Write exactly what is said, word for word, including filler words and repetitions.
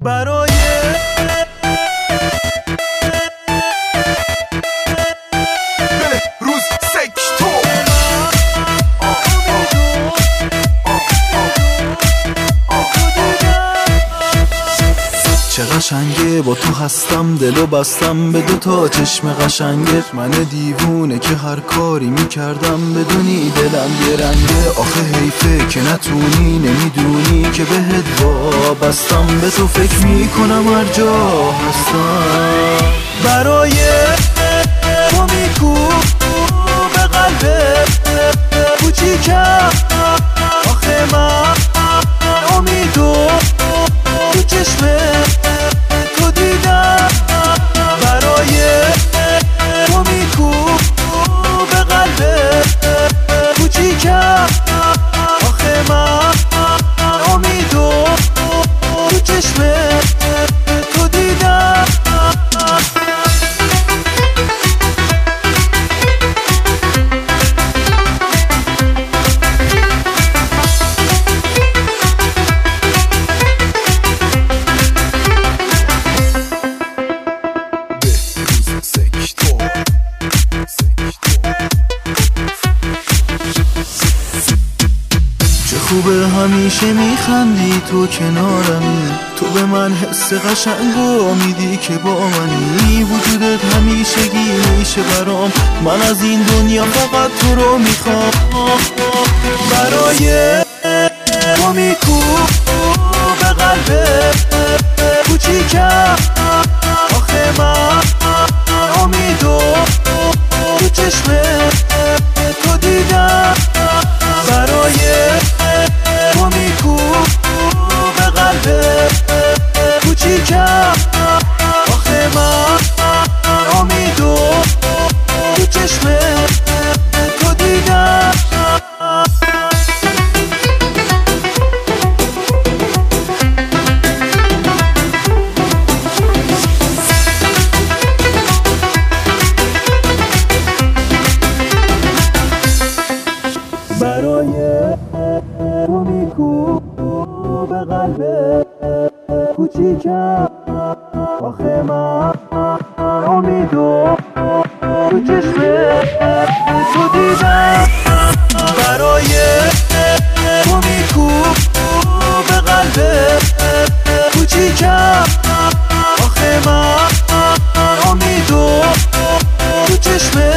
برای روز سکتو چه قشنگه با تو هستم، دلو بستم به دوتا چشم قشنگت. من دیوونه که هر کاری میکردم بدونی دلم یه رنگه. آخه حیفه که نتونی، نمیدونی که بهت وابستم. به تو فکر میکنم هر جا هستم. برای تو میکوب به قلبت کوچیکم. آخه من امیدو تو چشمت تو دیدم. برای تو میکوب به قلبت کوچیکم. آخه من امیدو تو چشمت تو دیدم. خوبه همیشه میخندی تو کنارمی. تو به من حس قشنگو میدی که با منی. وجودت همیشگی میشه برام. من از این دنیا فقط تو رو میخوام. برای تو میکوب به قلبت کوچیکم. آخه من امیدو تو چشمت تو دیدم. برای تو میکوب به قلبت کوچیکم. آخه من امیدو تو چشمت تو دیدم. برای تو میکوب به قلبت کوچیکم. آخه من امیدو تو چشمت تو دیدم. برای تو میکوب به قلبت کوچیکم. آخه من امیدو تو چشمت